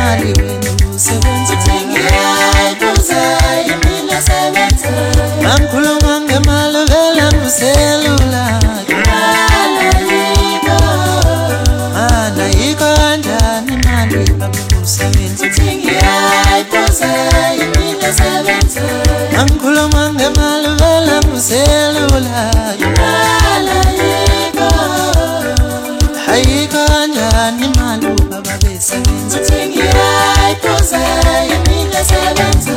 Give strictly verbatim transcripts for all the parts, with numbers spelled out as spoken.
imali wena usebenza ngiyayibuza imina sebenza Ngikhuluma ngemali vela ngiselula Mana yiko kanjani imali usebenza ngiyayibuza imina sebenza Ngikhuluma ngemali vela ngiselula Hayiko kanjani imali baba besebenza ngiyayibuza imina sebenza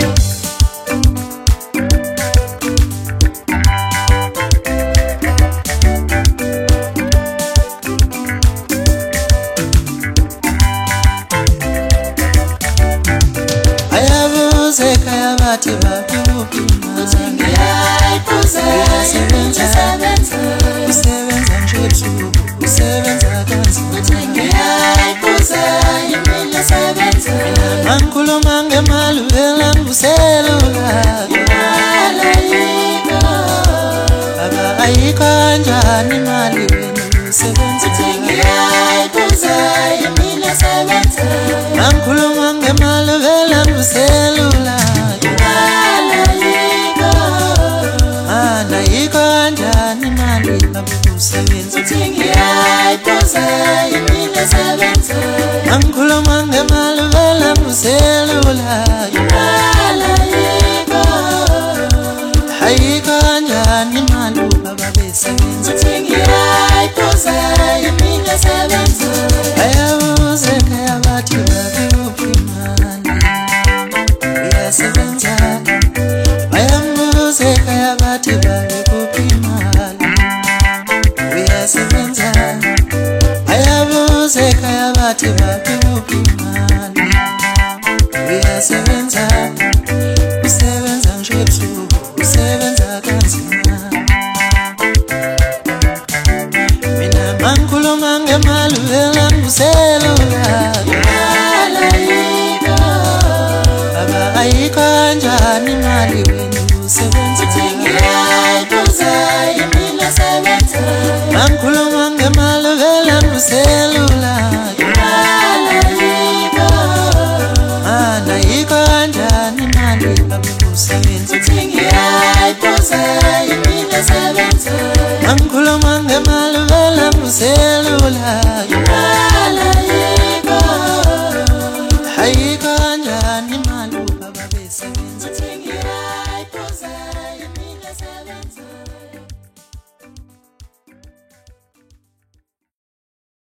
Sekhaya bathi bakuphi ngiyayibuza usebenza usebenza nje ebusuku usebenza kanzima ngiyayibuza imina sebenza Ngikhuluma ngemali vela ngiselula Baba ayikho kanjani imali wena usebenza ngiyayibuza imina sebenza Ngikhuluma ngemali vela ngiselula Mana yiko kanjani imali baba usebenza ngiyayibuza imina sebenza Ngikhuluma ngemali vela ngiselula Hayiko kanjani imali baba besebenza ngiyayibuza imina sebenza Ayabuze ekhaya bathi bakuphi imali uyasebenza Ayabuze ekhaya bathi bakuphi imali uyasebenza Ayabuze ekhaya bathi bakuphi imali uyasebenza usebenza nje ebusuku usebenza kanzima Mina mangikhuluma ngemali vela ngiselula Baba ayikho kanjani imali wena usebenza ngiyayibuza imina sebenza Mangikhuluma ngemali vela ngiselula